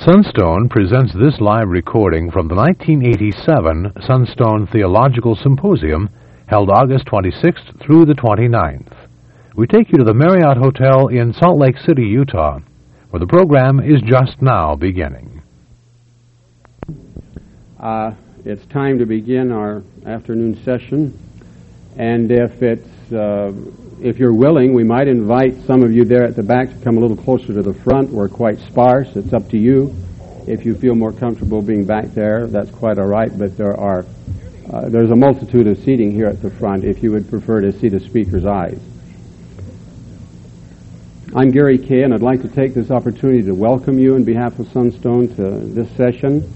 Sunstone presents this live recording from the 1987 Sunstone Theological Symposium held August 26th through the 29th. We take you to the Marriott Hotel in Salt Lake City, Utah, where the program is just now beginning. It's time to begin our afternoon session, and if you're willing, we might invite some of you there at the back to come a little closer to the front. We're quite sparse. It's up to you. If you feel more comfortable being back there, that's quite all right, but there's a multitude of seating here at the front if you would prefer to see the speaker's eyes. I'm Gary Kay, and I'd like to take this opportunity to welcome you on behalf of Sunstone to this session.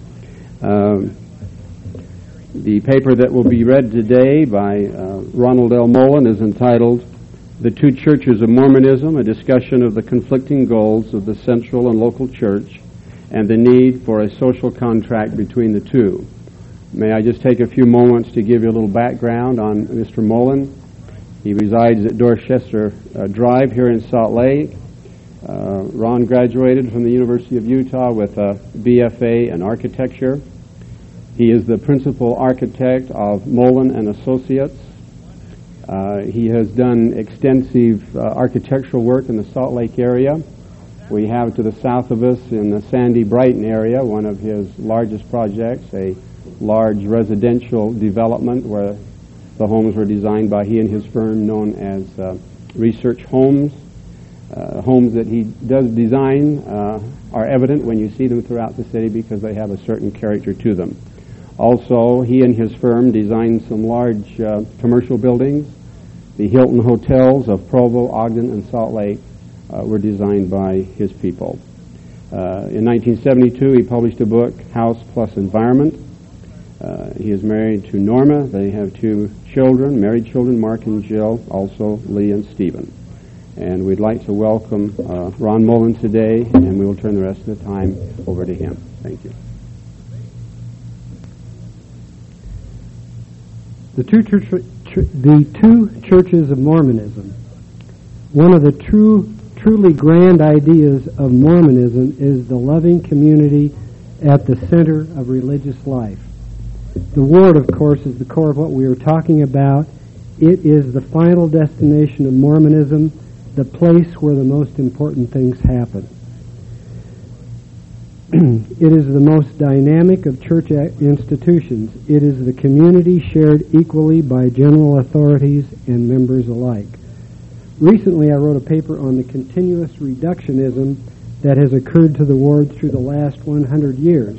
The paper that will be read today by Ronald L. Mullen is entitled "The Two Churches of Mormonism, a Discussion of the Conflicting Goals of the Central and Local Church and the Need for a Social Contract Between the Two." May I just take a few moments to give you a little background on Mr. Mullen. He resides at Dorchester Drive here in Salt Lake. Ron graduated from the University of Utah with a BFA in architecture. He is the principal architect of Mullen and Associates. He has done extensive architectural work in the Salt Lake area. We have to the south of us in the Sandy Brighton area one of his largest projects, a large residential development where the homes were designed by he and his firm known as Research Homes. Homes that he does design are evident when you see them throughout the city because they have a certain character to them. Also, he and his firm designed some large commercial buildings. The Hilton Hotels of Provo, Ogden, and Salt Lake were designed by his people. In 1972, he published a book, House Plus Environment. He is married to Norma. They have two children, married children, Mark and Jill, also Lee and Stephen. And we'd like to welcome Ron Mullen today, and we will turn the rest of the time over to him. Thank you. The two churches of Mormonism. One of the truly grand ideas of Mormonism is the loving community at the center of religious life. The Word, of course, is the core of what we are talking about. It is the final destination of Mormonism, the place where the most important things happen. It is the most dynamic of church institutions. It is the community shared equally by general authorities and members alike. Recently, I wrote a paper on the continuous reductionism that has occurred to the Ward through the last 100 years,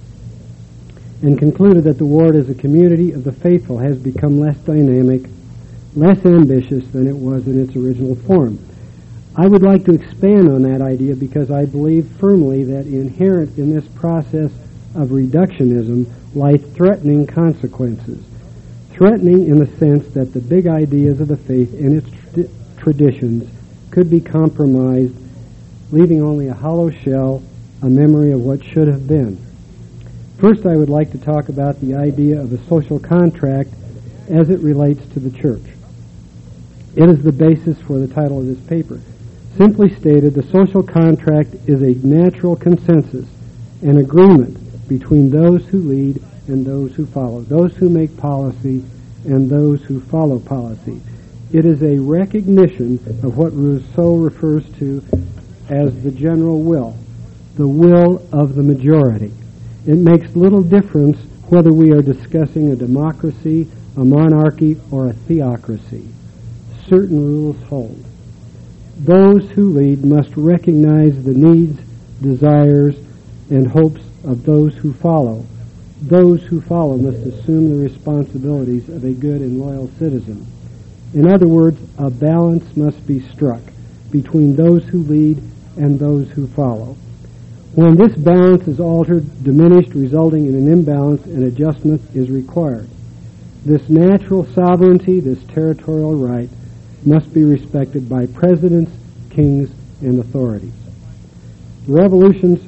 and concluded that the Ward as a community of the faithful has become less dynamic, less ambitious than it was in its original form. I would like to expand on that idea because I believe firmly that inherent in this process of reductionism lie threatening consequences. Threatening in the sense that the big ideas of the faith and its traditions could be compromised, leaving only a hollow shell, a memory of what should have been. First, I would like to talk about the idea of a social contract as it relates to the church. It is the basis for the title of this paper. Simply stated, the social contract is a natural consensus, an agreement between those who lead and those who follow, those who make policy and those who follow policy. It is a recognition of what Rousseau refers to as the general will, the will of the majority. It makes little difference whether we are discussing a democracy, a monarchy, or a theocracy. Certain rules hold. Those who lead must recognize the needs, desires, and hopes of those who follow. Those who follow must assume the responsibilities of a good and loyal citizen. In other words, a balance must be struck between those who lead and those who follow. When this balance is altered, diminished, resulting in an imbalance, an adjustment is required. This natural sovereignty, this territorial right, must be respected by presidents, kings, and authorities. Revolutions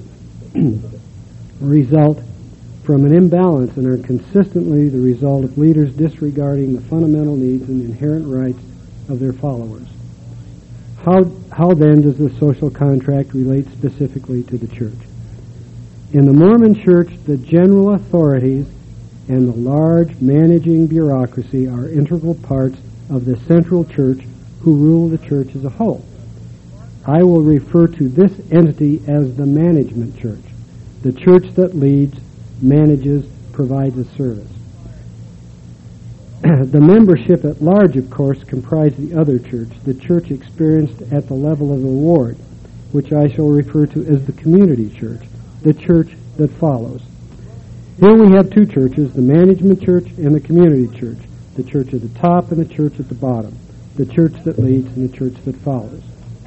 result from an imbalance and are consistently the result of leaders disregarding the fundamental needs and inherent rights of their followers. How then does the social contract relate specifically to the church? In the Mormon Church, the general authorities and the large managing bureaucracy are integral parts of the central church who rule the church as a whole. I will refer to this entity as the management church, the church that leads, manages, provides a service. The membership at large, of course, comprised the other church, the church experienced at the level of the ward, which I shall refer to as the community church, the church that follows. Here we have two churches, the management church and the community church, the church at the top and the church at the bottom, the church that leads and the church that follows.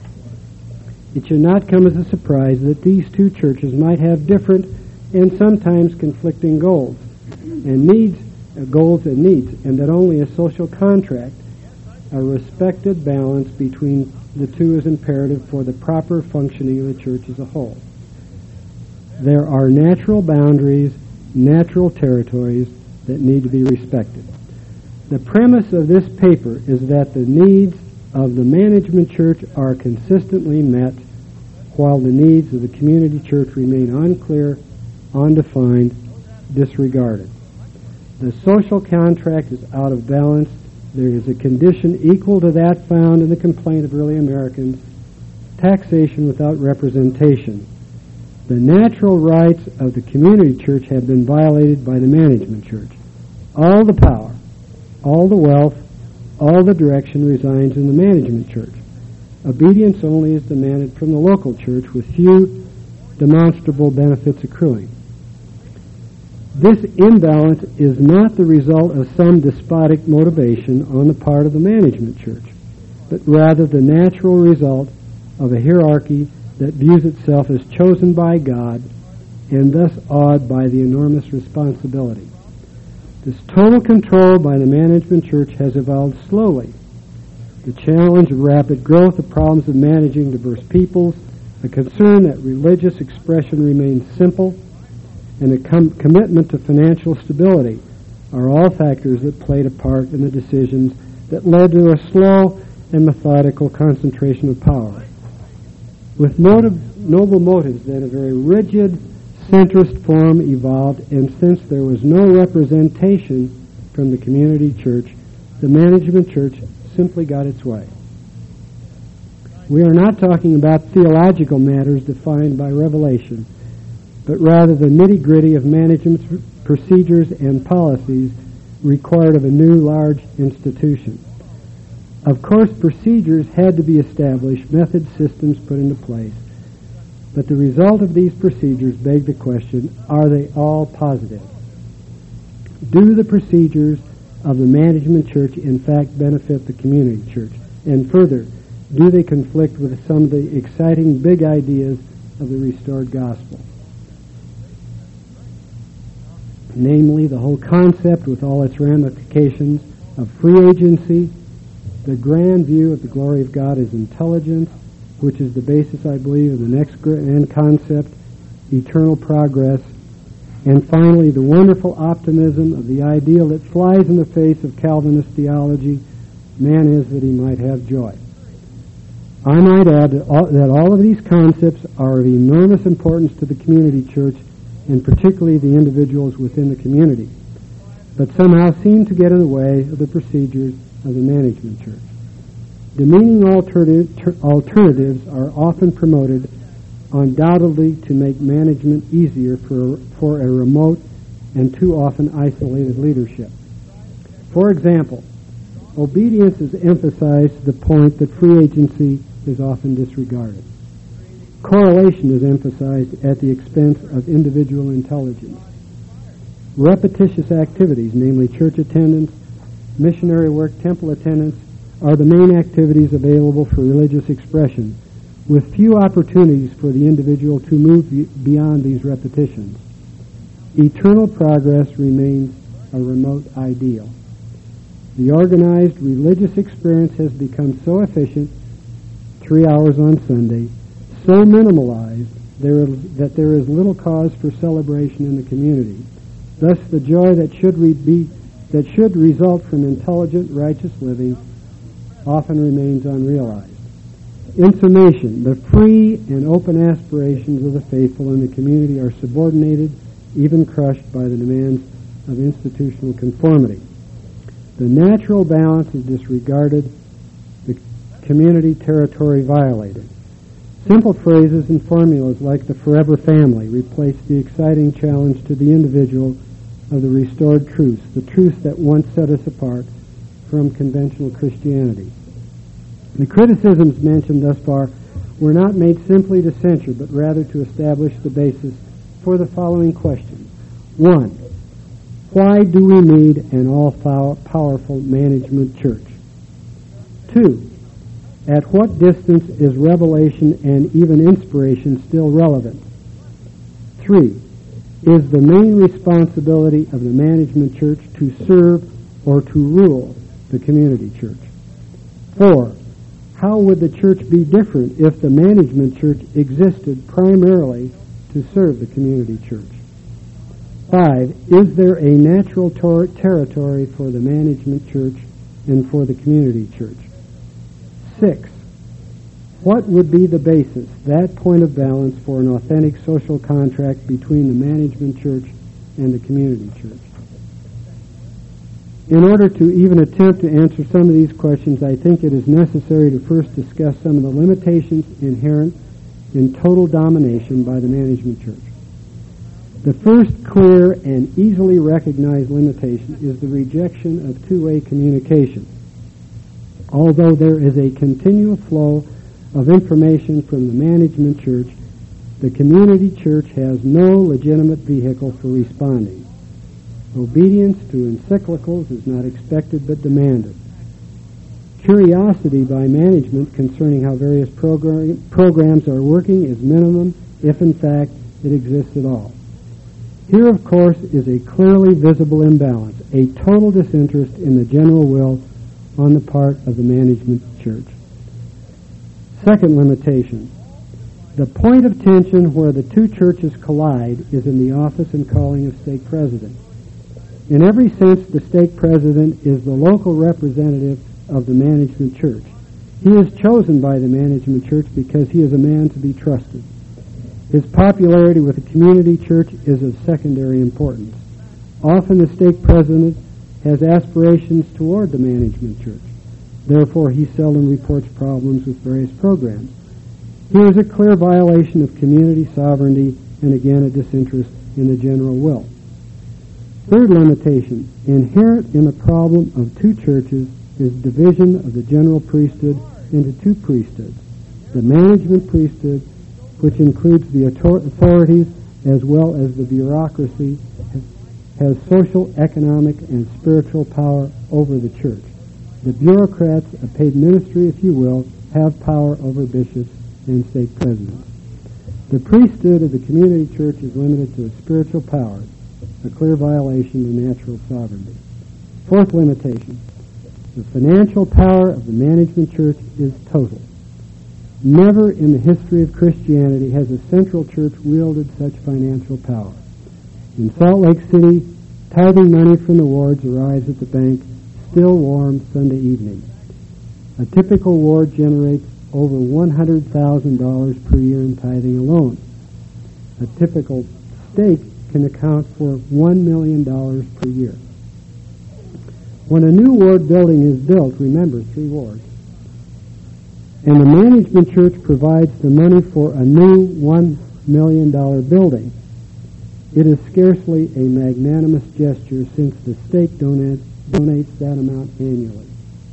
It should not come as a surprise that these two churches might have different and sometimes conflicting goals and needs, and that only a social contract, a respected balance between the two is imperative for the proper functioning of the church as a whole. There are natural boundaries, natural territories that need to be respected. The premise of this paper is that the needs of the management church are consistently met, while the needs of the community church remain unclear, undefined, disregarded. The social contract is out of balance. There is a condition equal to that found in the complaint of early Americans, taxation without representation. The natural rights of the community church have been violated by the management church. All the power, all the wealth, all the direction resides in the management church. Obedience only is demanded from the local church, with few demonstrable benefits accruing. This imbalance is not the result of some despotic motivation on the part of the management church, but rather the natural result of a hierarchy that views itself as chosen by God and thus awed by the enormous responsibility. This total control by the management church has evolved slowly. The challenge of rapid growth, the problems of managing diverse peoples, the concern that religious expression remains simple, and a commitment to financial stability are all factors that played a part in the decisions that led to a slow and methodical concentration of power. With noble motives, then a very rigid centrist form evolved, and since there was no representation from the community church, the management church simply got its way. We are not talking about theological matters defined by revelation, but rather the nitty-gritty of management's procedures and policies required of a new large institution. Of course, procedures had to be established, method systems put into place, but the result of these procedures begged the question, are they all positive? Do the procedures of the management church in fact benefit the community church? And further, do they conflict with some of the exciting big ideas of the restored gospel? Namely, the whole concept with all its ramifications of free agency, the grand view of the glory of God as intelligence, which is the basis, I believe, of the next grand concept, eternal progress, and finally the wonderful optimism of the ideal that flies in the face of Calvinist theology, man is that he might have joy. I might add that all of these concepts are of enormous importance to the community church, and particularly the individuals within the community, but somehow seem to get in the way of the procedures of the management church. Demeaning alternatives are often promoted, undoubtedly to make management easier for a remote and too often isolated leadership. For example, obedience is emphasized to the point that free agency is often disregarded. Correlation is emphasized at the expense of individual intelligence. Repetitious activities, namely church attendance, missionary work, temple attendance, are the main activities available for religious expression, with few opportunities for the individual to move beyond these repetitions. Eternal progress remains a remote ideal. The organized religious experience has become so efficient, 3 hours on Sunday, so minimalized that there is little cause for celebration in the community. Thus, the joy that should result from intelligent, righteous living often remains unrealized. In summation, the free and open aspirations of the faithful in the community are subordinated, even crushed by the demands of institutional conformity. The natural balance is disregarded, the community territory violated. Simple phrases and formulas like the forever family replace the exciting challenge to the individual of the restored truths, the truths that once set us apart from conventional Christianity. The criticisms mentioned thus far were not made simply to censure, but rather to establish the basis for the following questions. 1. Why do we need an all-powerful management church? 2. At what distance is revelation and even inspiration still relevant? 3. Is the main responsibility of the management church to serve or to rule the community church? 4. How would the church be different if the management church existed primarily to serve the community church? 5. Is there a natural territory for the management church and for the community church? 6. What would be the basis, that point of balance, for an authentic social contract between the management church and the community church? In order to even attempt to answer some of these questions, I think it is necessary to first discuss some of the limitations inherent in total domination by the management church. The first clear and easily recognized limitation is the rejection of two-way communication. Although there is a continual flow of information from the management church, the community church has no legitimate vehicle for responding. Obedience to encyclicals is not expected but demanded. Curiosity by management concerning how various programs are working is minimum, if in fact it exists at all. Here, of course, is a clearly visible imbalance, a total disinterest in the general will on the part of the management church. Second limitation. The point of tension where the two churches collide is in the office and calling of stake president. In every sense, the stake president is the local representative of the management church. He is chosen by the management church because he is a man to be trusted. His popularity with the community church is of secondary importance. Often the stake president has aspirations toward the management church. Therefore, he seldom reports problems with various programs. Here is a clear violation of community sovereignty and again a disinterest in the general will. Third limitation, inherent in the problem of two churches is division of the general priesthood into two priesthoods. The management priesthood, which includes the authorities as well as the bureaucracy, has social, economic, and spiritual power over the church. The bureaucrats, a paid ministry if you will, have power over bishops and stake presidents. The priesthood of the community church is limited to its spiritual powers, a clear violation of natural sovereignty. Fourth limitation, the financial power of the management church is total. Never in the history of Christianity has a central church wielded such financial power. In Salt Lake City, tithing money from the wards arrives at the bank still warm Sunday evening. A typical ward generates over $100,000 per year in tithing alone. A typical stake can account for $1 million per year. When a new ward building is built, remember, 3 wards, and the management church provides the money for a new $1 million building, it is scarcely a magnanimous gesture since the stake donates that amount annually.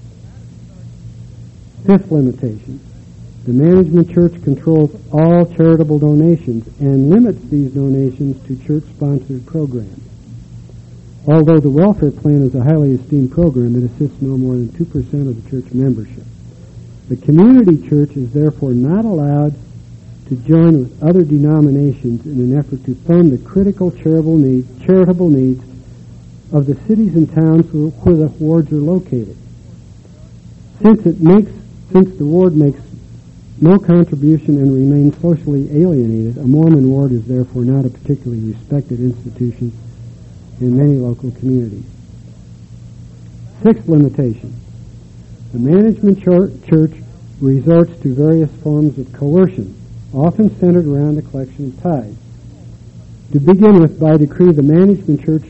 Fifth limitation. The management church controls all charitable donations and limits these donations to church-sponsored programs. Although the welfare plan is a highly esteemed program, it assists no more than 2% of the church membership. The community church is therefore not allowed to join with other denominations in an effort to fund the critical charitable needs of the cities and towns where the wards are located. Since the ward makes no contribution and remains socially alienated, a Mormon ward is therefore not a particularly respected institution in many local communities. Sixth limitation. The management church resorts to various forms of coercion, often centered around the collection of tithes. To begin with, by decree of the management church,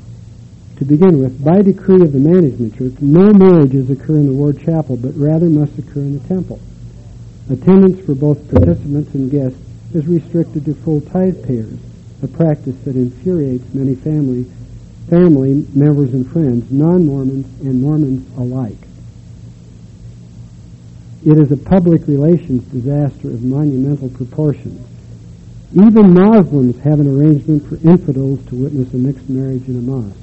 no marriages occur in the ward chapel, but rather must occur in the temple. Attendance for both participants and guests is restricted to full tithe payers, a practice that infuriates many family members and friends, non-Mormons and Mormons alike. It is a public relations disaster of monumental proportions. Even Muslims have an arrangement for infidels to witness a mixed marriage in a mosque.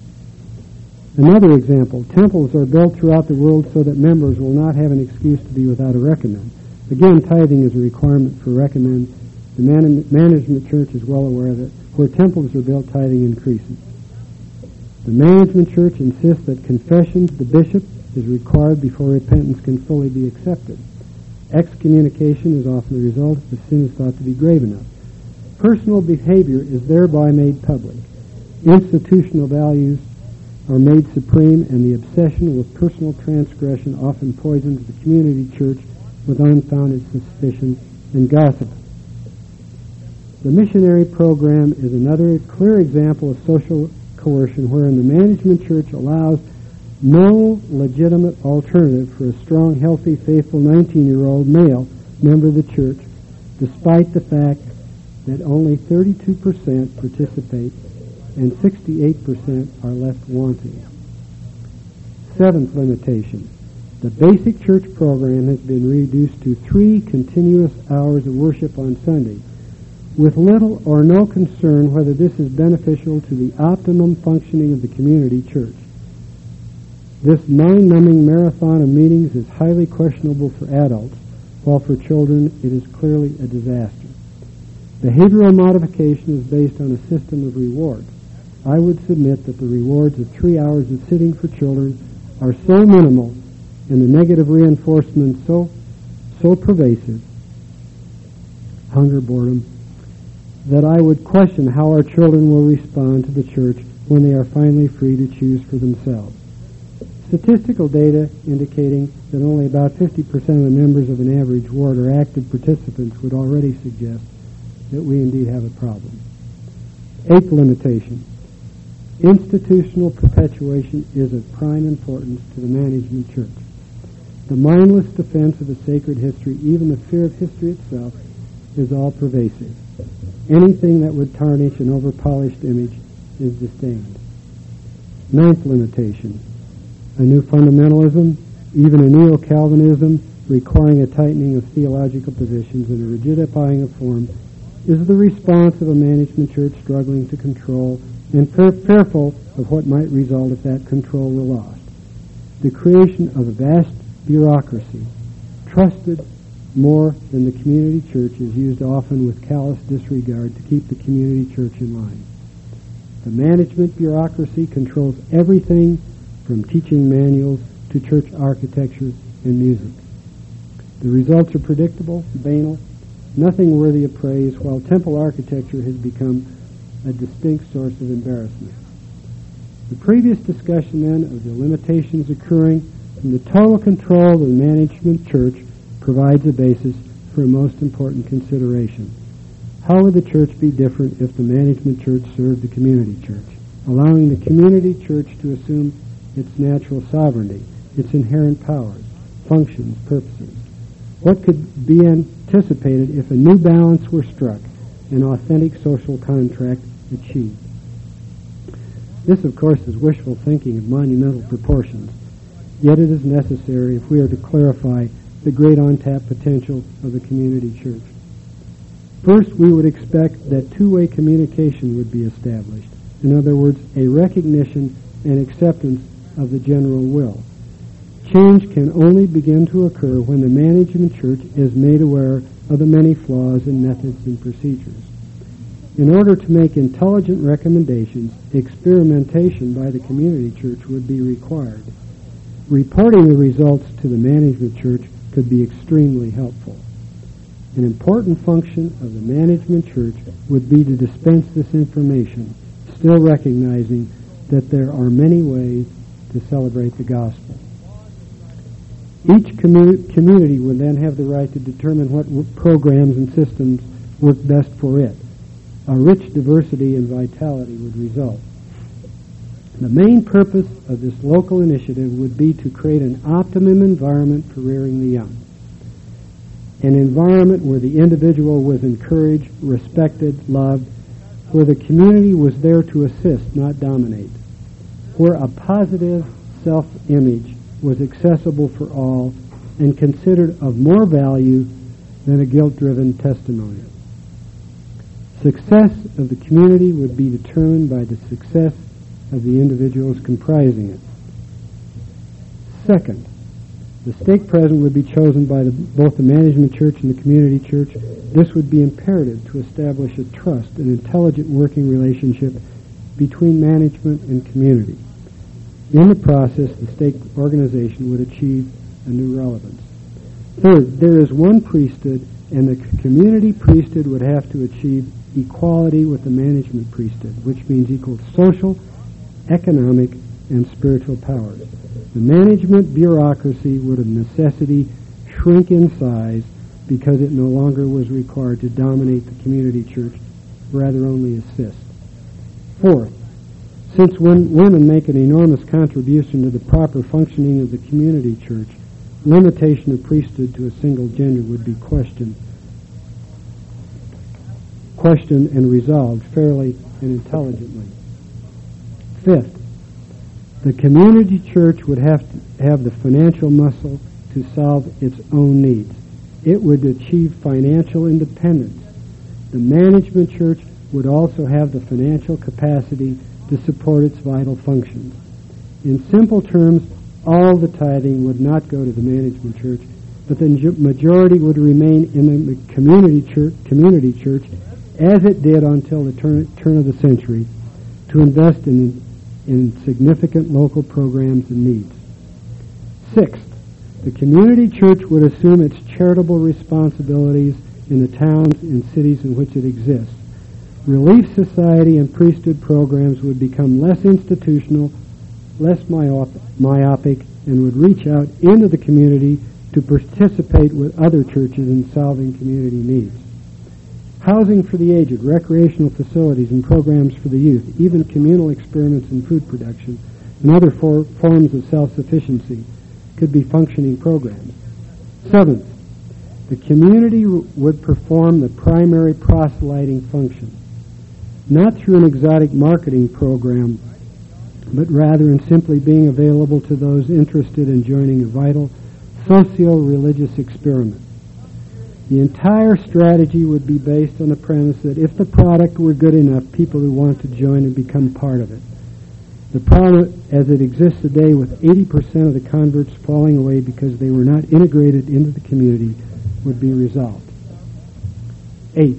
Another example, temples are built throughout the world so that members will not have an excuse to be without a recommend. Again, tithing is a requirement for recommend. The management church is well aware that where temples are built, tithing increases. The management church insists that confession to the bishop is required before repentance can fully be accepted. Excommunication is often the result if the sin is thought to be grave enough. Personal behavior is thereby made public. Institutional values are made supreme, and the obsession with personal transgression often poisons the community church with unfounded suspicion and gossip. The missionary program is another clear example of social coercion wherein the management church allows no legitimate alternative for a strong, healthy, faithful 19-year-old male member of the church, despite the fact that only 32% participate and 68% are left wanting. Seventh limitation. The basic church program has been reduced to 3 continuous hours of worship on Sunday, with little or no concern whether this is beneficial to the optimum functioning of the community church. This mind-numbing marathon of meetings is highly questionable for adults, while for children it is clearly a disaster. Behavioral modification is based on a system of rewards. I would submit that the rewards of 3 hours of sitting for children are so minimal and the negative reinforcement so pervasive, hunger, boredom, that I would question how our children will respond to the church when they are finally free to choose for themselves. Statistical data indicating that only about 50% of the members of an average ward are active participants would already suggest that we indeed have a problem. Eighth limitation. Institutional perpetuation is of prime importance to the management church. The mindless defense of a sacred history, even the fear of history itself, is all-pervasive. Anything that would tarnish an over-polished image is disdained. Ninth limitation. A new fundamentalism, even a neo-Calvinism, requiring a tightening of theological positions and a rigidifying of form, is the response of a management church struggling to control and fearful of what might result if that control were lost. The creation of a vast bureaucracy, trusted more than the community church, is used often with callous disregard to keep the community church in line. The management bureaucracy controls everything from teaching manuals to church architecture and music. The results are predictable, banal, nothing worthy of praise, while temple architecture has become a distinct source of embarrassment. The previous discussion, then, of the limitations occurring from the total control of the management church provides a basis for a most important consideration. How would the church be different if the management church served the community church, allowing the community church to assume its natural sovereignty, its inherent powers, functions, purposes? What could be anticipated if a new balance were struck, an authentic social contract achieved? This, of course, is wishful thinking of monumental proportions, yet it is necessary if we are to clarify the great untapped potential of the community church. First, we would expect that two-way communication would be established. In other words, a recognition and acceptance of the general will. Change can only begin to occur when the management church is made aware of the many flaws in methods and procedures. In order to make intelligent recommendations, experimentation by the community church would be required. Reporting the results to the management church could be extremely helpful. An important function of the management church would be to dispense this information, still recognizing that there are many ways to celebrate the gospel. Each community would then have the right to determine what programs and systems work best for it. A rich diversity and vitality would result. The main purpose of this local initiative would be to create an optimum environment for rearing the young. An environment where the individual was encouraged, respected, loved, where the community was there to assist, not dominate, where a positive self-image was accessible for all and considered of more value than a guilt-driven testimony. Success of the community would be determined by the success of the individuals comprising it. Second, the stake president would be chosen by both the management church and the community church. This would be imperative to establish a trust and intelligent working relationship between management and community. In the process, the stake organization would achieve a new relevance. Third, there is one priesthood, and the community priesthood would have to achieve equality with the management priesthood, which means equal social, economic, and spiritual powers. The management bureaucracy would of necessity shrink in size because it no longer was required to dominate the community church, rather only assist. Fourth, since women make an enormous contribution to the proper functioning of the community church, limitation of priesthood to a single gender would be questioned and resolved fairly and intelligently. Fifth, the community church would have to have the financial muscle to solve its own needs. It would achieve financial independence. The management church would also have the financial capacity to support its vital functions. In simple terms, all the tithing would not go to the management church, but the majority would remain in the community church as it did until the turn of the century, to invest in significant local programs and needs. Sixth, the community church would assume its charitable responsibilities in the towns and cities in which it exists. Relief society and priesthood programs would become less institutional, less myopic, and would reach out into the community to participate with other churches in solving community needs. Housing for the aged, recreational facilities and programs for the youth, even communal experiments in food production and other forms of self-sufficiency could be functioning programs. Seventh, the community would perform the primary proselyting function, not through an exotic marketing program, but rather in simply being available to those interested in joining a vital socio-religious experiment. The entire strategy would be based on the premise that if the product were good enough, people would want to join and become part of it. The problem as it exists today, with 80% of the converts falling away because they were not integrated into the community, would be resolved. Eighth,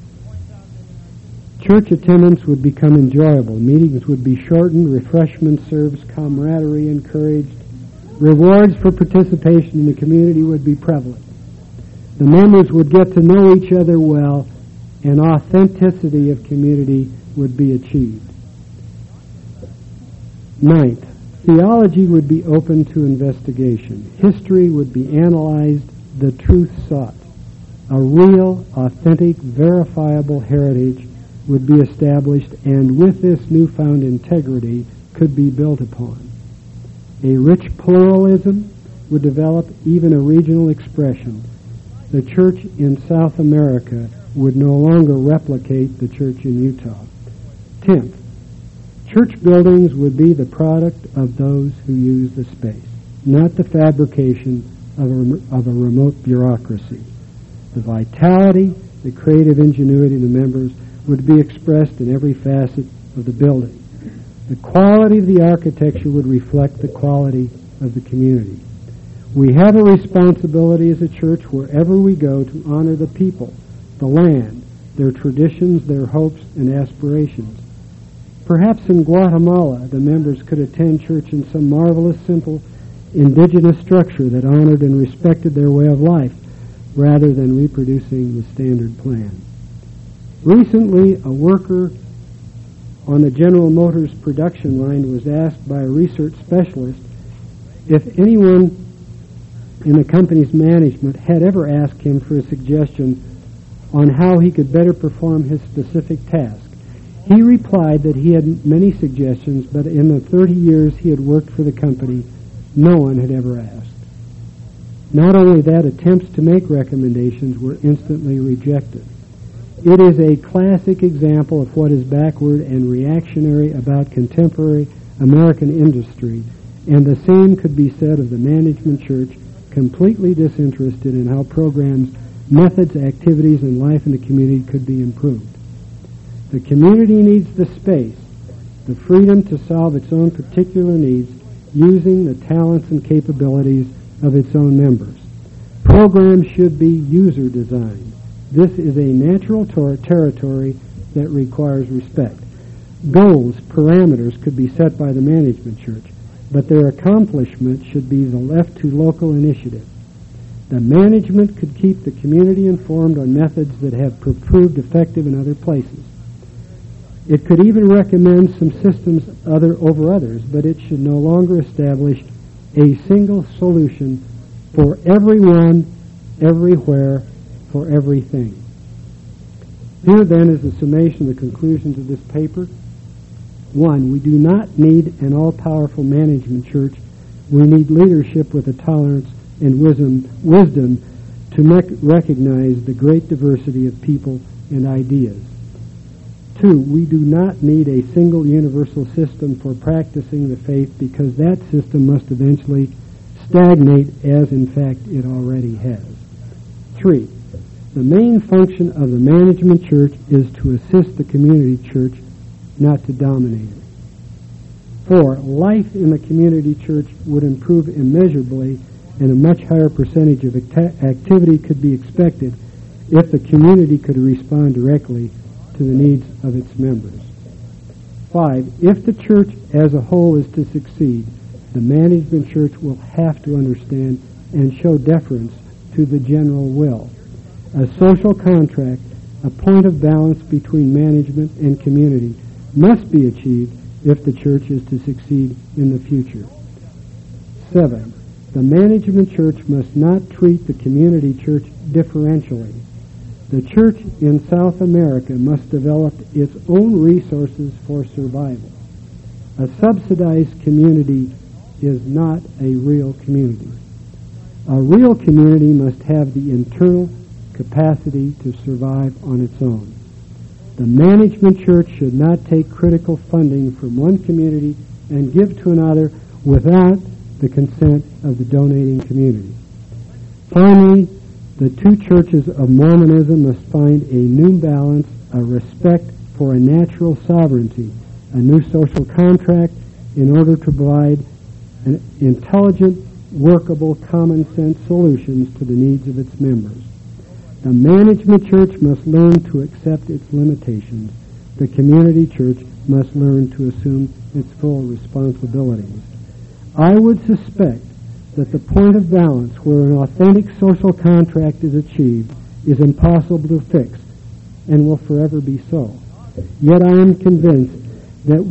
church attendance would become enjoyable. Meetings would be shortened, refreshment serves, camaraderie encouraged, rewards for participation in the community would be prevalent. The members would get to know each other well, and authenticity of community would be achieved. Ninth, theology would be open to investigation. History would be analyzed, the truth sought. A real, authentic, verifiable heritage would be established, and with this newfound integrity could be built upon. A rich pluralism would develop, even a regional expression. The church in South America would no longer replicate the church in Utah. 10th, church buildings would be the product of those who use the space, not the fabrication of a remote bureaucracy. The vitality, the creative ingenuity of the members would be expressed in every facet of the building. The quality of the architecture would reflect the quality of the community. We have a responsibility as a church wherever we go to honor the people, the land, their traditions, their hopes, and aspirations. Perhaps in Guatemala, the members could attend church in some marvelous, simple, indigenous structure that honored and respected their way of life, rather than reproducing the standard plan. Recently, a worker on the General Motors production line was asked by a research specialist if anyone in the company's management had ever asked him for a suggestion on how he could better perform his specific task. He replied that he had many suggestions, but in the 30 years he had worked for the company, no one had ever asked. Not only that, attempts to make recommendations were instantly rejected. It is a classic example of what is backward and reactionary about contemporary American industry, and the same could be said of the management church, completely disinterested in how programs, methods, activities, and life in the community could be improved. The community needs the space, the freedom to solve its own particular needs using the talents and capabilities of its own members. Programs should be user-designed. This is a natural territory that requires respect. Goals, parameters could be set by the management church, but their accomplishment should be left to local initiative. The management could keep the community informed on methods that have proved effective in other places. It could even recommend some systems over others, but it should no longer establish a single solution for everyone, everywhere, for everything. Here then is the summation of the conclusions of this paper. 1, we do not need an all-powerful management church. We need leadership with the tolerance and wisdom to recognize the great diversity of people and ideas. 2, we do not need a single universal system for practicing the faith, because that system must eventually stagnate, as in fact it already has. 3, the main function of the management church is to assist the community church, not to dominate it. 4, life in the community church would improve immeasurably, and a much higher percentage of activity could be expected if the community could respond directly to the needs of its members. 5, if the church as a whole is to succeed, the management church will have to understand and show deference to the general will. A social contract, a point of balance between management and community, must be achieved if the church is to succeed in the future. 7, the management church must not treat the community church differentially. The church in South America must develop its own resources for survival. A subsidized community is not a real community. A real community must have the internal capacity to survive on its own. The management church should not take critical funding from one community and give to another without the consent of the donating community. Finally, the two churches of Mormonism must find a new balance, a respect for a natural sovereignty, a new social contract in order to provide an intelligent, workable, common-sense solutions to the needs of its members. The management church must learn to accept its limitations. The community church must learn to assume its full responsibilities. I would suspect that the point of balance where an authentic social contract is achieved is impossible to fix and will forever be so. Yet I am convinced that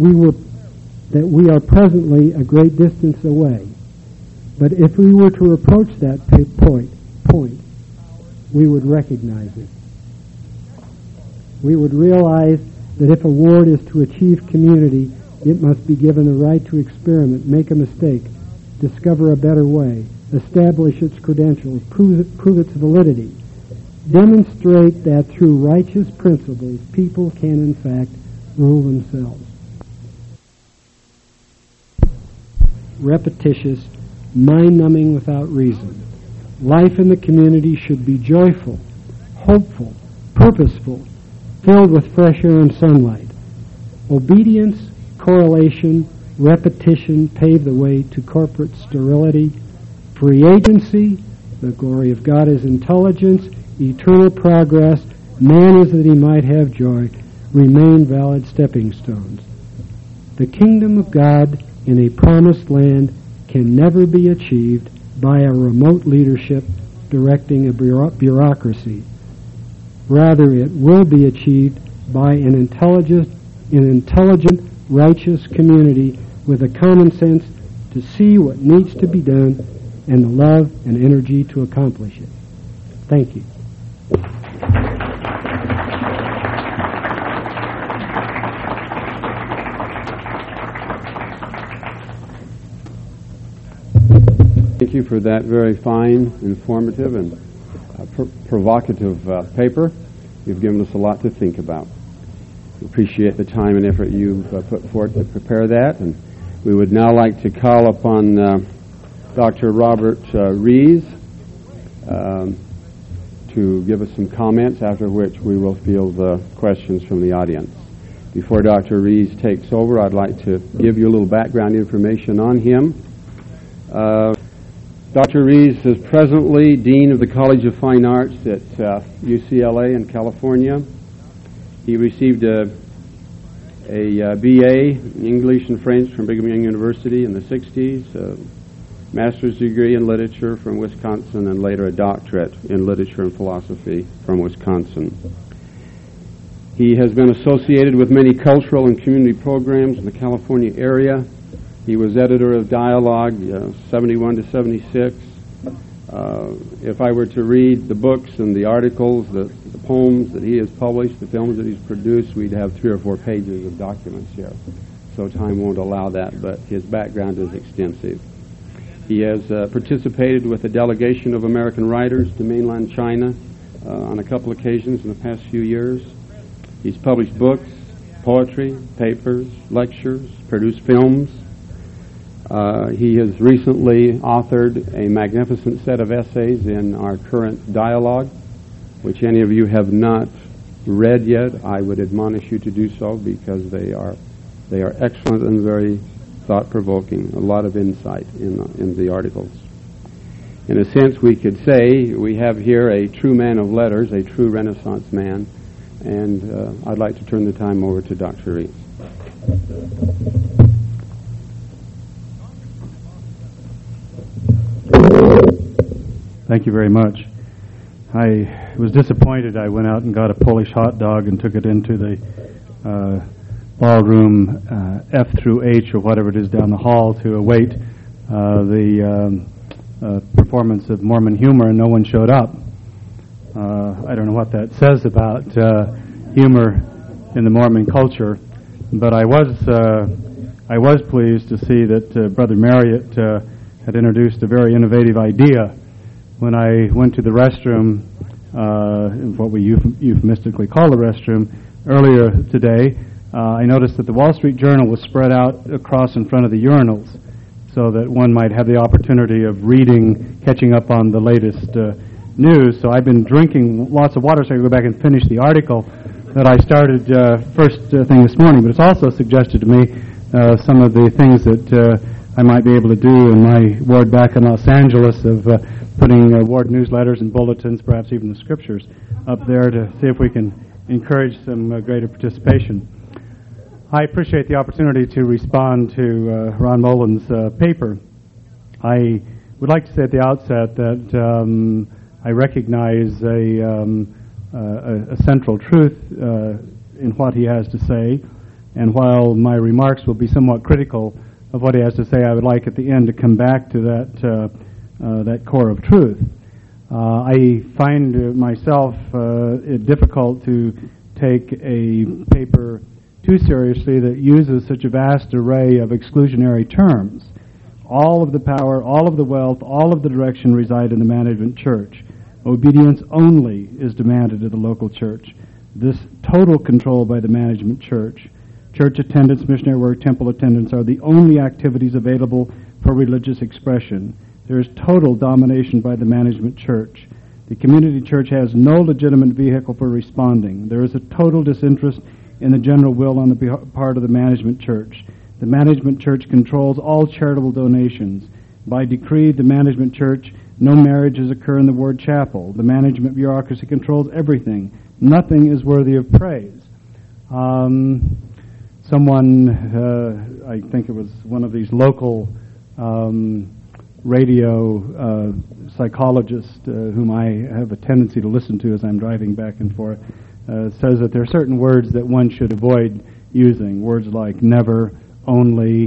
we are presently a great distance away. But if we were to approach that point, we would recognize it. We would realize that if a ward is to achieve community, it must be given the right to experiment, make a mistake, discover a better way, establish its credentials, prove its validity, demonstrate that through righteous principles people can in fact rule themselves. Repetitious, mind-numbing without reason. Life in the community should be joyful, hopeful, purposeful, filled with fresh air and sunlight. Obedience, correlation, repetition pave the way to corporate sterility. Free agency, the glory of God is intelligence, eternal progress, man is that he might have joy, remain valid stepping stones. The kingdom of God in a promised land can never be achieved by a remote leadership directing a bureaucracy. Rather, it will be achieved by an intelligent, righteous community with a common sense to see what needs to be done and the love and energy to accomplish it. Thank you. Thank you for that very fine, informative, and provocative paper. You've given us a lot to think about. We appreciate the time and effort you've put forth to prepare that, and we would now like to call upon Dr. Robert Rees to give us some comments, after which we will field questions from the audience. Before Dr. Rees takes over, I'd like to give you a little background information on him. Dr. Rees is presently Dean of the College of Fine Arts at UCLA in California. He received a BA in English and French from Brigham Young University in the 60s, a master's degree in literature from Wisconsin, and later a doctorate in literature and philosophy from Wisconsin. He has been associated with many cultural and community programs in the California area. He was editor of Dialogue, 71 to 76. If I were to read the books and the articles, the poems that he has published, the films that he's produced, we'd have 3 or 4 pages of documents here. So time won't allow that, but his background is extensive. He has participated with a delegation of American writers to mainland China on a couple occasions in the past few years. He's published books, poetry, papers, lectures, produced films. He has recently authored a magnificent set of essays in our current dialogue, which any of you have not read yet. I would admonish you to do so because they are excellent and very thought-provoking. A lot of insight in the articles. In a sense, we could say we have here a true man of letters, a true Renaissance man, and I'd like to turn the time over to Dr. Rees. Thank you very much. I was disappointed. I went out and got a Polish hot dog and took it into the ballroom F through H or whatever it is down the hall to await the performance of Mormon humor, and no one showed up. I don't know what that says about humor in the Mormon culture, but I was pleased to see that Brother Marriott had introduced a very innovative idea. When I went to the restroom, what we euphemistically call the restroom, earlier today, I noticed that the Wall Street Journal was spread out across in front of the urinals so that one might have the opportunity of reading, catching up on the latest news. So I've been drinking lots of water so I can go back and finish the article that I started first thing this morning. But it's also suggested to me some of the things that I might be able to do in my ward back in Los Angeles of putting ward newsletters and bulletins, perhaps even the scriptures, up there to see if we can encourage some greater participation. I appreciate the opportunity to respond to Ron Molin's paper. I would like to say at the outset that I recognize a central truth in what he has to say, and while my remarks will be somewhat critical of what he has to say, I would like at the end to come back to that core of truth. I find myself it difficult to take a paper too seriously that uses such a vast array of exclusionary terms. All of the power, all of the wealth, all of the direction reside in the management church. Obedience only is demanded of the local church. This total control by the management church. Church attendance, missionary work, temple attendance are the only activities available for religious expression. There is total domination by the management church. The community church has no legitimate vehicle for responding. There is a total disinterest in the general will on the part of the management church. The management church controls all charitable donations. By decree, the management church, no marriages occur in the ward chapel. The management bureaucracy controls everything. Nothing is worthy of praise. Someone, I think it was one of these local radio psychologists whom I have a tendency to listen to as I'm driving back and forth, says that there are certain words that one should avoid using, words like never, only,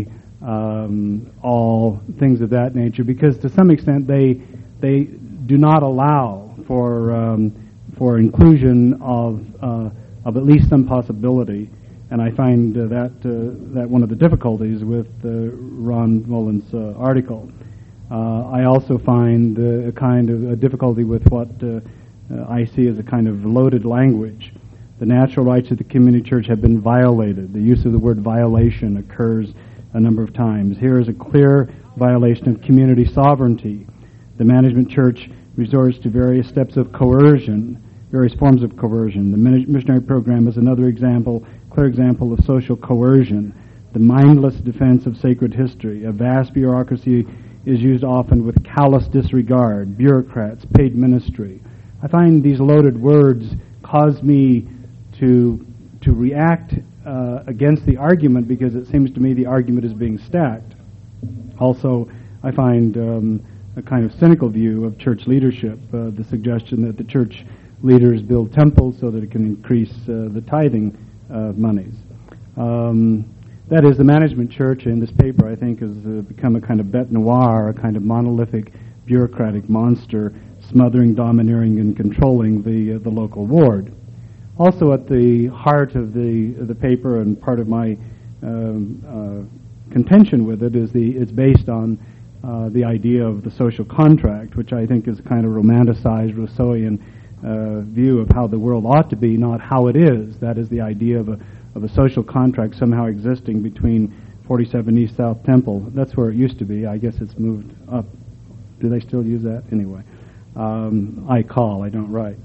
all things of that nature, because to some extent they do not allow for inclusion of at least some possibility. And I find that one of the difficulties with Ron Mullen's article. I also find a kind of a difficulty with what I see as a kind of loaded language. The natural rights of the community church have been violated. The use of the word violation occurs a number of times. Here is a clear violation of community sovereignty. The management church resorts to various steps of coercion, various forms of coercion. The missionary program is another example, clear example of social coercion. The mindless defense of sacred history. A vast bureaucracy is used often with callous disregard. Bureaucrats, paid ministry. I find these loaded words cause me to react against the argument, because it seems to me the argument is being stacked. Also, I find a kind of cynical view of church leadership, the suggestion that the church leaders build temples so that it can increase the tithing monies. That is, the management church in this paper, I think, has become a kind of bête noire, a kind of monolithic bureaucratic monster, smothering, domineering, and controlling the local ward. Also at the heart of the paper, and part of my contention with it, is it's based on the idea of the social contract, which I think is a kind of romanticized Rousseauian view of how the world ought to be, not how it is. That is the idea of a social contract somehow existing between 47 East South Temple. That's where it used to be. I guess it's moved up. Do they still use that? Anyway, I don't write.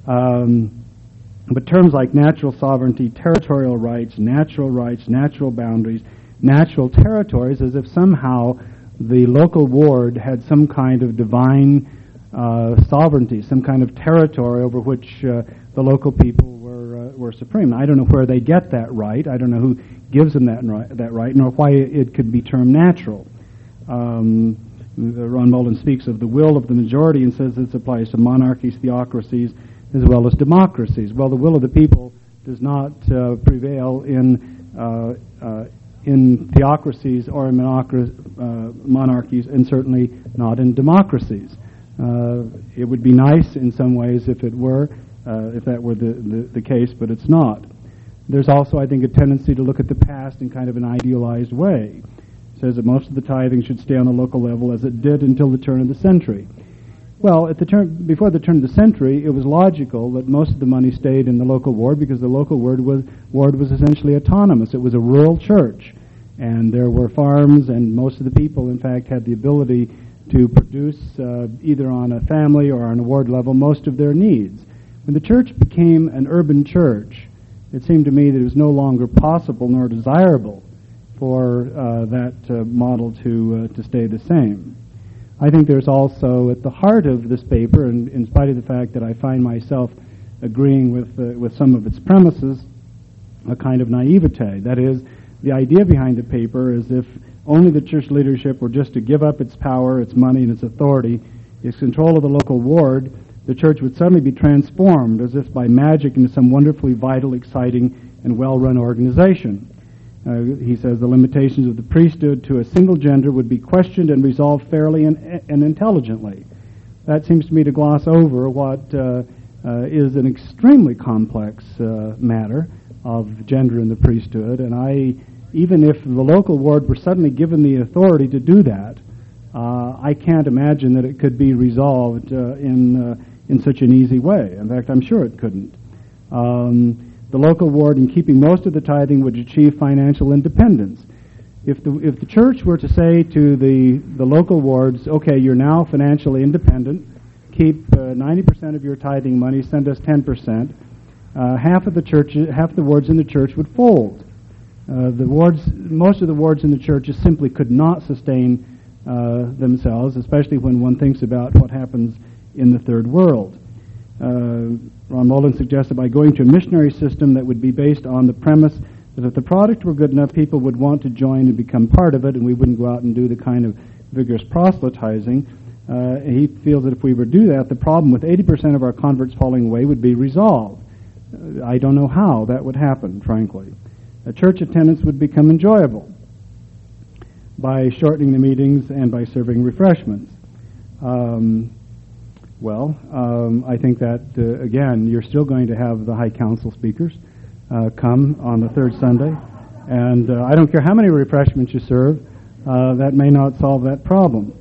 But terms like natural sovereignty, territorial rights, natural boundaries, natural territories, as if somehow the local ward had some kind of divine sovereignty, some kind of territory over which the local people were supreme. I don't know where they get that right. I don't know who gives them that right, nor why it could be termed natural. Ron Mullen speaks of the will of the majority and says this applies to monarchies, theocracies, as well as democracies. Well, the will of the people does not prevail in theocracies or in monarchies, and certainly not in democracies. It would be nice in some ways if it were, if that were the case, but it's not. There's also, I think, a tendency to look at the past in kind of an idealized way. It says that most of the tithing should stay on the local level as it did until the turn of the century. Well, before the turn of the century, it was logical that most of the money stayed in the local ward, because the local ward was essentially autonomous. It was a rural church, and there were farms, and most of the people, in fact, had the ability to produce, either on a family or on a ward level, most of their needs. When the church became an urban church, it seemed to me that it was no longer possible nor desirable for that model to stay the same. I think there's also, at the heart of this paper, and in spite of the fact that I find myself agreeing with some of its premises, a kind of naivete. That is, the idea behind the paper is if only the church leadership were just to give up its power, its money, and its authority, its control of the local ward, the church would suddenly be transformed as if by magic into some wonderfully vital, exciting, and well-run organization. He says the limitations of the priesthood to a single gender would be questioned and resolved fairly and intelligently. That seems to me to gloss over what is an extremely complex matter of gender in the priesthood. And even if the local ward were suddenly given the authority to do that, I can't imagine that it could be resolved in such an easy way. In fact, I'm sure it couldn't. The local ward, in keeping most of the tithing, would achieve financial independence. If the church were to say to the local wards, okay, you're now financially independent, keep 90% of your tithing money, send us 10%, half the wards in the church would fold. Most of the wards in the churches simply could not sustain themselves, especially when one thinks about what happens in the third world. Ron Mullen suggested by going to a missionary system that would be based on the premise that if the product were good enough, people would want to join and become part of it, and we wouldn't go out and do the kind of vigorous proselytizing. He feels that if we were to do that, the problem with 80% of our converts falling away would be resolved. I don't know how that would happen, frankly. Church attendance would become enjoyable. by shortening the meetings and by serving refreshments. I think that, again, you're still going to have the High Council speakers come on the third Sunday. And I don't care how many refreshments you serve, that may not solve that problem.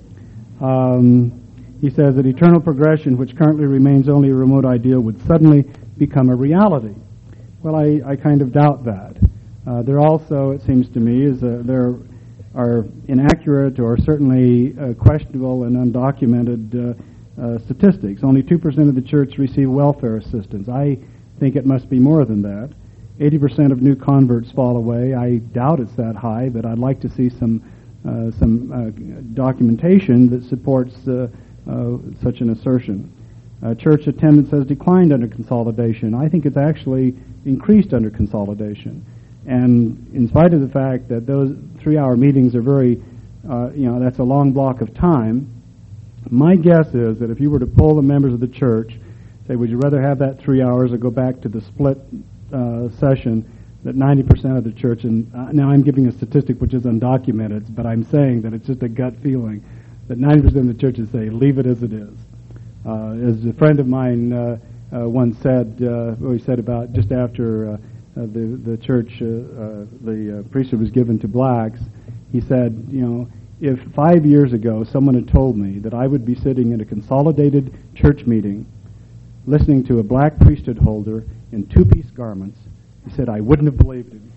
He says that eternal progression, which currently remains only a remote ideal, would suddenly become a reality. Well, I kind of doubt that. There also, it seems to me, there are inaccurate or certainly questionable and undocumented statistics. Only 2% of the church receive welfare assistance. I think it must be more than that. 80% of new converts fall away. I doubt it's that high, but I'd like to see some documentation that supports such an assertion. Church attendance has declined under consolidation. I think it's actually increased under consolidation. And in spite of the fact that those 3-hour meetings are very, that's a long block of time, my guess is that if you were to poll the members of the church, say, would you rather have that 3 hours or go back to the split session, that 90% of the church, and now I'm giving a statistic which is undocumented, but I'm saying that it's just a gut feeling, that 90% of the churches say, leave it as it is. As a friend of mine once said, he said about just after the church, the priesthood was given to blacks, he said, if 5 years ago someone had told me that I would be sitting in a consolidated church meeting listening to a black priesthood holder in two-piece garments, he said, I wouldn't have believed him.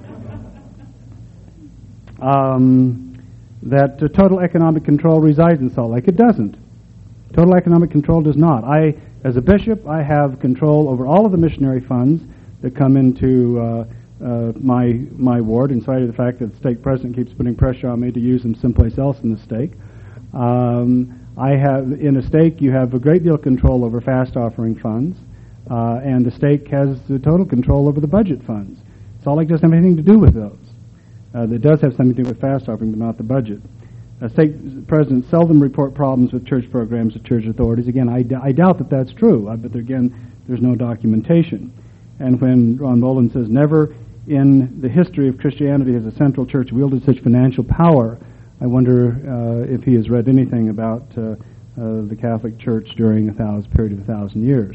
That total economic control resides in Salt Lake. It doesn't. Total economic control does not. As a bishop, I have control over all of the missionary funds that come into my ward, in spite of the fact that the stake president keeps putting pressure on me to use them someplace else in the stake. I have, in a stake, you have a great deal of control over fast offering funds, and the stake has the total control over the budget funds. Salt Lake doesn't have anything to do with those. It does have something to do with fast offering, but not the budget. Stake presidents seldom report problems with church programs or church authorities. Again, I doubt that that's true, but again, there's no documentation. And when Ron Mullen says, never in the history of Christianity has a central church wielded such financial power, I wonder if he has read anything about the Catholic Church during a period of 1,000 years.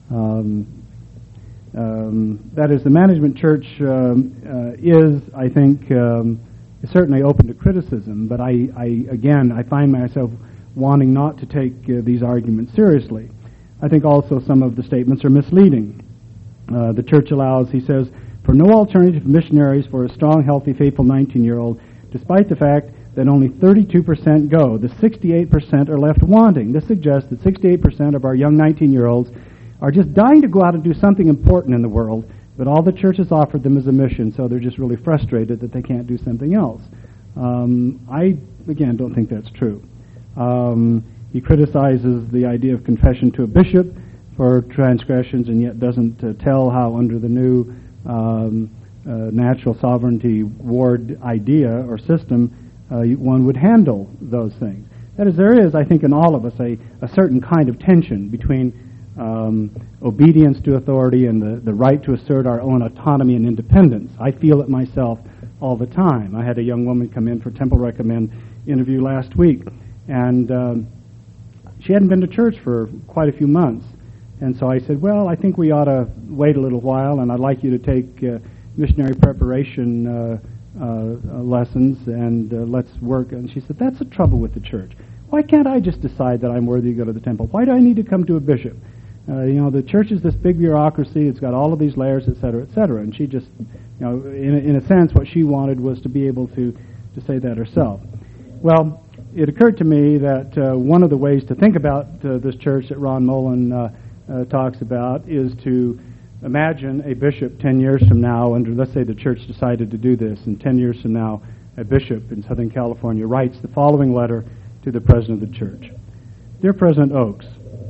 That is, the management church is, I think, certainly open to criticism, but I find myself wanting not to take these arguments seriously. I think also some of the statements are misleading. The church allows, he says, for no alternative missionaries for a strong, healthy, faithful 19-year-old, despite the fact that only 32% go. The 68% are left wanting. This suggests that 68% of our young 19-year-olds are just dying to go out and do something important in the world, but all the church has offered them is a mission, so they're just really frustrated that they can't do something else. I, again, don't think that's true. He criticizes the idea of confession to a bishop for transgressions, and yet doesn't tell how under the new natural sovereignty ward idea or system one would handle those things. That is, there is, I think, in all of us a certain kind of tension between obedience to authority and the right to assert our own autonomy and independence. I feel it myself all the time. I had a young woman come in for Temple Recommend interview last week, and she hadn't been to church for quite a few months. And so I said, well, I think we ought to wait a little while, and I'd like you to take missionary preparation lessons, and let's work. And she said, that's the trouble with the church. Why can't I just decide that I'm worthy to go to the temple? Why do I need to come to a bishop? The church is this big bureaucracy. It's got all of these layers, et cetera, et cetera. And she just, in a sense, what she wanted was to be able to say that herself. Well, it occurred to me that one of the ways to think about this church that Ron Mullen talks about is to imagine a bishop 10 years from now, let's say the church decided to do this, and 10 years from now, a bishop in Southern California writes the following letter to the president of the church. Dear President Oaks,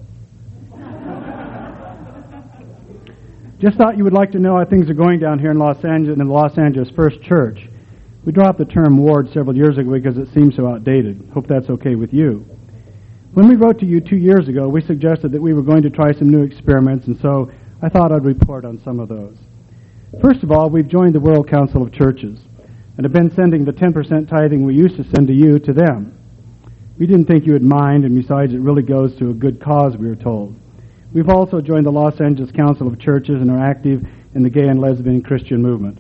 just thought you would like to know how things are going down here in Los Angeles, in the Los Angeles First Church. We dropped the term ward several years ago because it seems so outdated. Hope that's okay with you. When we wrote to you 2 years ago, we suggested that we were going to try some new experiments, and so I thought I'd report on some of those. First of all, we've joined the World Council of Churches. and have been sending the 10% tithing we used to send to you to them. We didn't think you would mind, and besides, it really goes to a good cause, we were told. We've also joined the Los Angeles Council of Churches and are active in the gay and lesbian Christian movement.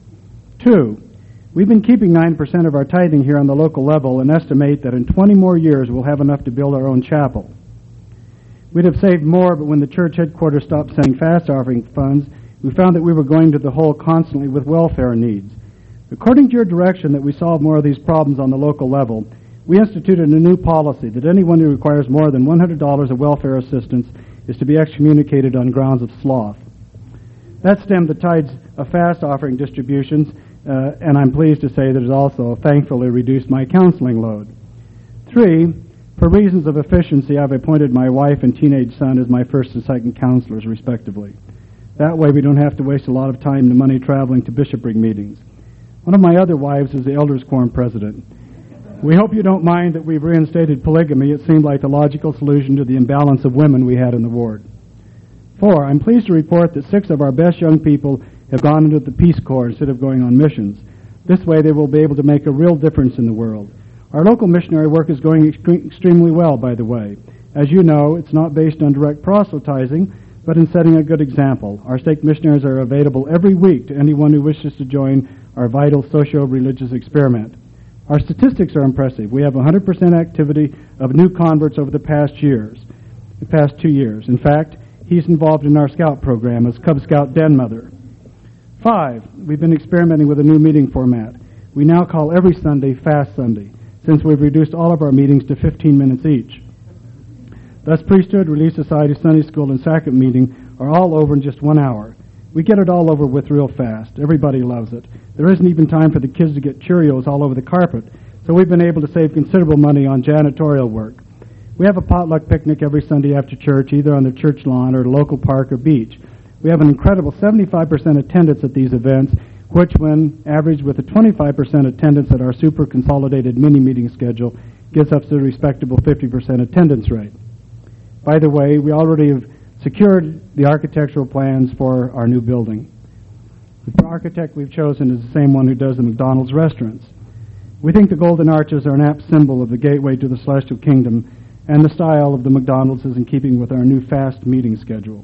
2, we've been keeping 9% of our tithing here on the local level and estimate that in 20 more years we'll have enough to build our own chapel. We'd have saved more, but when the church headquarters stopped sending fast offering funds, we found that we were going to the hole constantly with welfare needs. According to your direction that we solve more of these problems on the local level, we instituted a new policy that anyone who requires more than $100 of welfare assistance is to be excommunicated on grounds of sloth. That stemmed the tides of fast offering distributions, and I'm pleased to say that it also thankfully reduced my counseling load. 3, for reasons of efficiency, I've appointed my wife and teenage son as my first and second counselors, respectively. That way we don't have to waste a lot of time and money traveling to bishopric meetings. One of my other wives is the Elders Quorum president. We hope you don't mind that we've reinstated polygamy. It seemed like the logical solution to the imbalance of women we had in the ward. 4, I'm pleased to report that 6 of our best young people have gone into the Peace Corps instead of going on missions. This way they will be able to make a real difference in the world. Our local missionary work is going extremely well, by the way. As you know, it's not based on direct proselytizing, but in setting a good example. Our stake missionaries are available every week to anyone who wishes to join our vital socio-religious experiment. Our statistics are impressive. We have 100% activity of new converts over the past 2 years. In fact, he's involved in our scout program as Cub Scout Den Mother. 5, we've been experimenting with a new meeting format. We now call every Sunday Fast Sunday, since we've reduced all of our meetings to 15 minutes each. Thus, Priesthood, Relief Society, Sunday School, and Sacrament meeting are all over in just 1 hour. We get it all over with real fast. Everybody loves it. There isn't even time for the kids to get Cheerios all over the carpet, so we've been able to save considerable money on janitorial work. We have a potluck picnic every Sunday after church, either on the church lawn or at a local park or beach. We have an incredible 75% attendance at these events, which, when averaged with a 25% attendance at our super consolidated mini-meeting schedule, gives us a respectable 50% attendance rate. By the way, we already have secured the architectural plans for our new building. The architect we've chosen is the same one who does the McDonald's restaurants. We think the golden arches are an apt symbol of the gateway to the celestial kingdom, and the style of the McDonald's is in keeping with our new fast meeting schedule.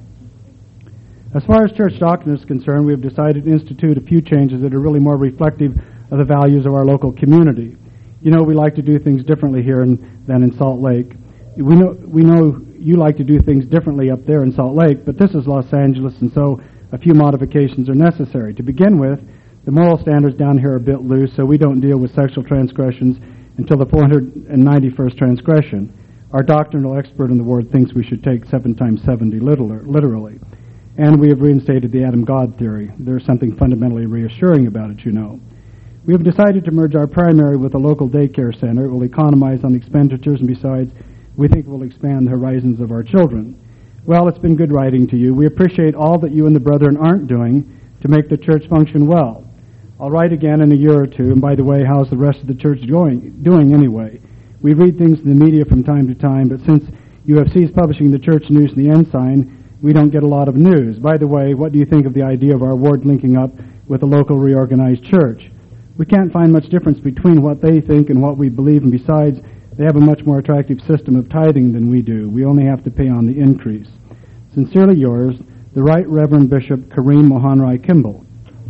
As far as church doctrine is concerned, we have decided to institute a few changes that are really more reflective of the values of our local community. You know, we like to do things differently here than in Salt Lake. We know you like to do things differently up there in Salt Lake, but this is Los Angeles, and so a few modifications are necessary. To begin with, the moral standards down here are a bit loose, so we don't deal with sexual transgressions until the 491st transgression. Our doctrinal expert in the ward thinks we should take 7 times 70 literally. And we have reinstated the Adam-God theory. There's something fundamentally reassuring about it, you know. We have decided to merge our primary with a local daycare center. It will economize on expenditures, and besides, we think it will expand the horizons of our children. Well, it's been good writing to you. We appreciate all that you and the brethren aren't doing to make the church function well. I'll write again in a year or two, and by the way, how's the rest of the church doing anyway? We read things in the media from time to time, but since you have ceased publishing the church news and the Ensign, we don't get a lot of news. By the way, what do you think of the idea of our ward linking up with a local reorganized church? We can't find much difference between what they think and what we believe, and besides, they have a much more attractive system of tithing than we do. We only have to pay on the increase. Sincerely yours, the Right Reverend Bishop Kareem Mohanrai Kimball.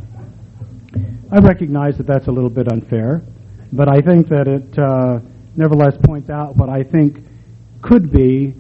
I recognize that that's a little bit unfair, but I think that it nevertheless points out what I think could be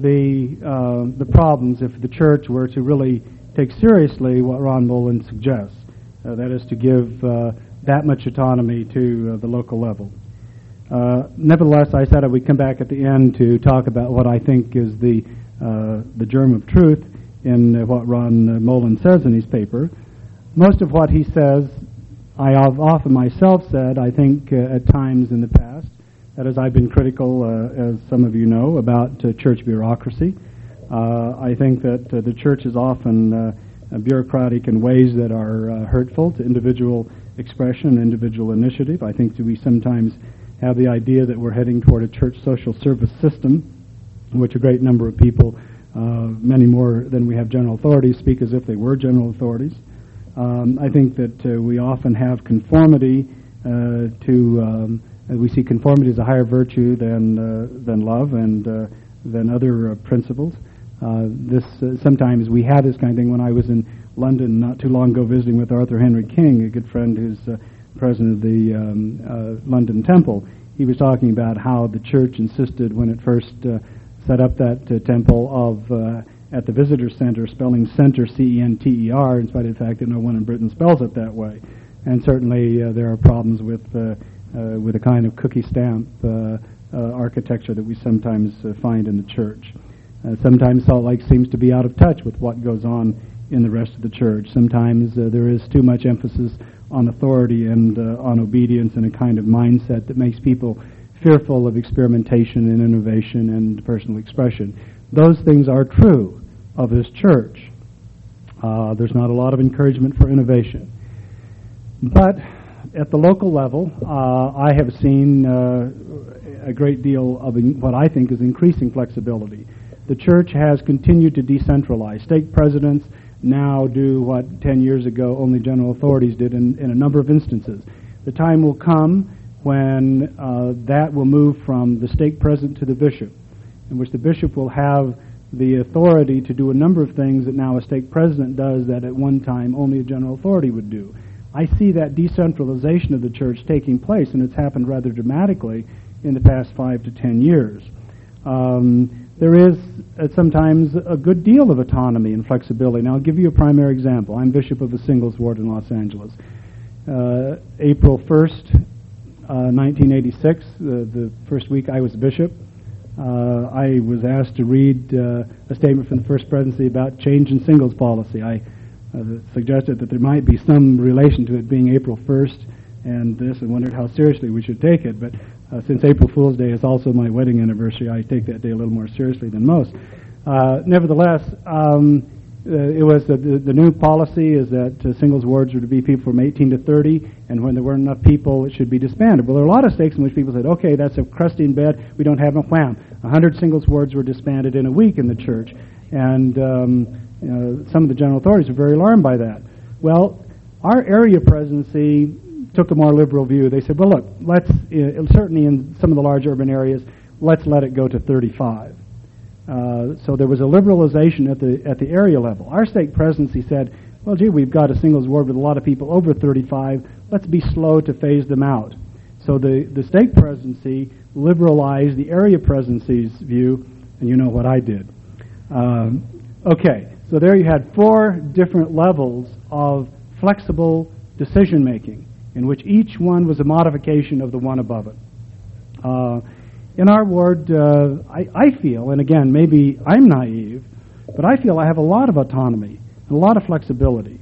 the problems if the church were to really take seriously what Ron Mullen suggests, that is to give that much autonomy to the local level. Nevertheless, I said I would come back at the end to talk about what I think is the germ of truth in what Ron Mullen says in his paper. Most of what he says, I have often myself said, I think at times in the past. That is, I've been critical, as some of you know, about church bureaucracy. I think that the church is often bureaucratic in ways that are hurtful to individual expression and individual initiative. I think that we sometimes have the idea that we're heading toward a church social service system in which a great number of people, many more than we have general authorities, speak as if they were general authorities. I think that we often have conformity we see conformity as a higher virtue than love and than other principles. Sometimes we have this kind of thing. When I was in London not too long ago visiting with Arthur Henry King, a good friend who's president of the London Temple, he was talking about how the church insisted when it first set up that temple at the visitor center, spelling center C-E-N-T-E-R, in spite of the fact that no one in Britain spells it that way. And certainly there are problems with a kind of cookie stamp architecture that we sometimes find in the church. Sometimes Salt Lake seems to be out of touch with what goes on in the rest of the church. Sometimes there is too much emphasis on authority and on obedience and a kind of mindset that makes people fearful of experimentation and innovation and personal expression. Those things are true of this church. There's not a lot of encouragement for innovation. But at the local level, I have seen a great deal of what I think is increasing flexibility. The church has continued to decentralize. Stake presidents now do what 10 years ago only general authorities did in a number of instances. The time will come when that will move from the stake president to the bishop, in which the bishop will have the authority to do a number of things that now a stake president does that at one time only a general authority would do. I see that decentralization of the church taking place, and it's happened rather dramatically in the past 5 to 10 years. There is sometimes a good deal of autonomy and flexibility. Now, I'll give you a primary example. I'm bishop of a singles ward in Los Angeles. April 1st, 1986, the first week I was bishop, I was asked to read a statement from the First Presidency about change in singles policy. I suggested that there might be some relation to it being April 1st and wondered how seriously we should take it. But since April Fool's Day is also my wedding anniversary, I take that day a little more seriously than most. Nevertheless, it was the new policy is that singles wards were to be people from 18 to 30, and when there weren't enough people, it should be disbanded. Well, there are a lot of stakes in which people said, okay, that's a crusty in bed, we don't have a wham. 100 singles wards were disbanded in a week in the church, and some of the general authorities were very alarmed by that. Well, our area presidency took a more liberal view. They said, well, look, let's, certainly in some of the large urban areas, let's let it go to 35. So there was a liberalization at the area level. Our stake presidency said, well, gee, we've got a singles ward with a lot of people over 35. Let's be slow to phase them out. So the stake presidency liberalized the area presidency's view, and you know what I did. Okay, so there you had 4 different levels of flexible decision-making, in which each one was a modification of the one above it. In our ward, I feel, and again, maybe I'm naive, but I feel I have a lot of autonomy and a lot of flexibility.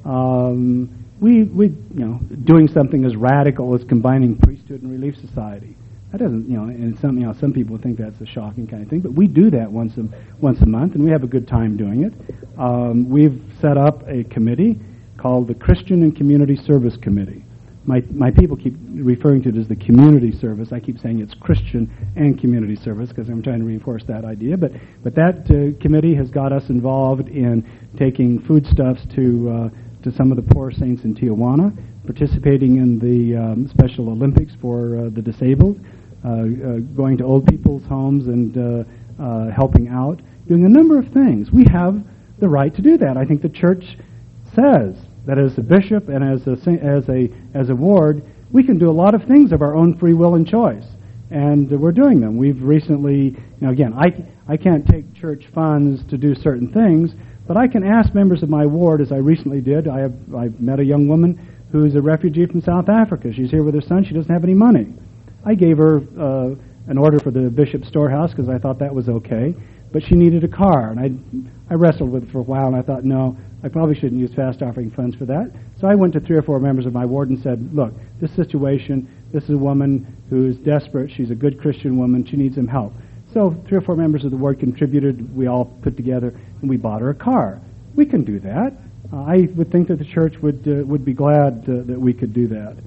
Doing something as radical as combining priesthood and relief society. That doesn't, and it's something else. Some people think that's a shocking kind of thing, but we do that once a month, and we have a good time doing it. We've set up a committee called the Christian and Community Service Committee. My people keep referring to it as the community service. I keep saying it's Christian and community service because I'm trying to reinforce that idea. But that committee has got us involved in taking foodstuffs to some of the poor saints in Tijuana, participating in the Special Olympics for the disabled, going to old people's homes and helping out, doing a number of things. We have the right to do that. I think the church says that as a bishop and as a ward, we can do a lot of things of our own free will and choice, and we're doing them. We've recently, again, I can't take church funds to do certain things, but I can ask members of my ward, as I recently did. I've met a young woman who's a refugee from South Africa. She's here with her son. She doesn't have any money. I gave her an order for the bishop's storehouse because I thought that was okay, but she needed a car, and I wrestled with it for a while, and I thought, no, I probably shouldn't use fast offering funds for that. So I went to 3 or 4 members of my ward and said, look, this situation, this is a woman who's desperate. She's a good Christian woman. She needs some help. So 3 or 4 members of the ward contributed. We all put together, and we bought her a car. We can do that. I would think that the church would be glad that we could do that.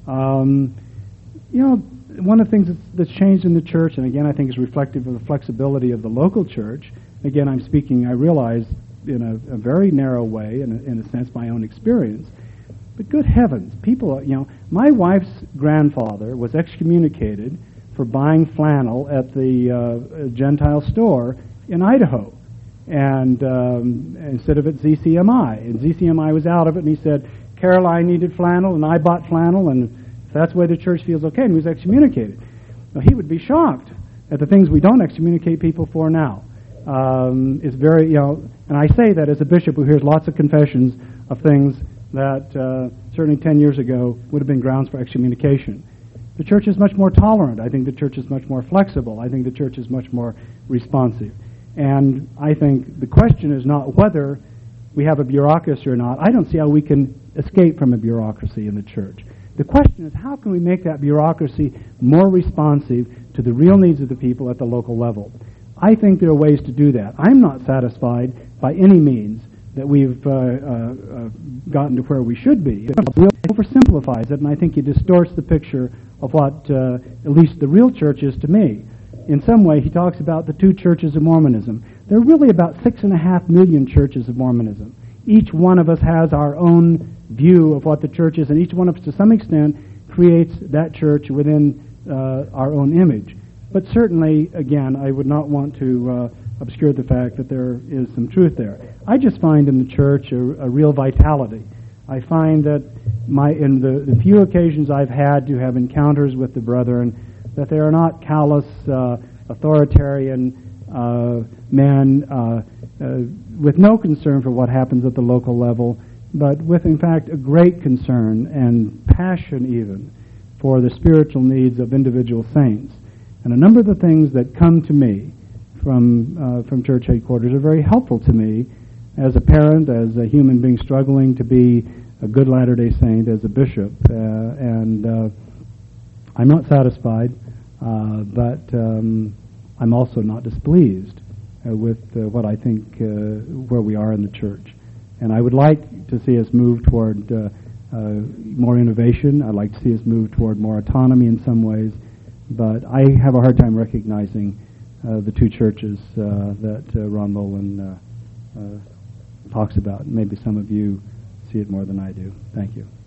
One of the things that's changed in the church, and again I think is reflective of the flexibility of the local church, again I'm speaking, I realize in a very narrow way, in a sense, my own experience. But good heavens, people, my wife's grandfather was excommunicated for buying flannel at the Gentile store in Idaho, and instead of at ZCMI. And ZCMI was out of it, and he said, Caroline needed flannel, and I bought flannel, and if that's the way the church feels okay, and he was excommunicated. Now, he would be shocked at the things we don't excommunicate people for now. It's very, and I say that as a bishop who hears lots of confessions of things that certainly 10 years ago would have been grounds for excommunication. The church is much more tolerant. I think the church is much more flexible. I think the church is much more responsive. And I think the question is not whether we have a bureaucracy or not. I don't see how we can escape from a bureaucracy in the church. The question is, how can we make that bureaucracy more responsive to the real needs of the people at the local level? I think there are ways to do that. I'm not satisfied by any means that we've gotten to where we should be. It oversimplifies it, and I think it distorts the picture of what at least the real church is to me. In some way, he talks about the two churches of Mormonism. There are really about 6.5 million churches of Mormonism. Each one of us has our own view of what the church is, and each one of us, to some extent, creates that church within our own image. But certainly, again, I would not want to obscure the fact that there is some truth there. I just find in the church a real vitality. I find that in the few occasions I've had to have encounters with the brethren, that they are not callous, authoritarian men with no concern for what happens at the local level, but with, in fact, a great concern and passion even for the spiritual needs of individual saints. And a number of the things that come to me from church headquarters are very helpful to me as a parent, as a human being struggling to be a good Latter-day Saint, as a bishop. And I'm not satisfied, but I'm also not displeased with what I think where we are in the church. And I would like to see us move toward more innovation. I'd like to see us move toward more autonomy in some ways. But I have a hard time recognizing the two churches that Ron Molen talks about. Maybe some of you see it more than I do. Thank you.